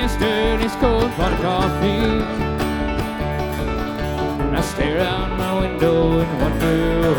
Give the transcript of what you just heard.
master and his cold pot of coffee. I stare out my window and wonder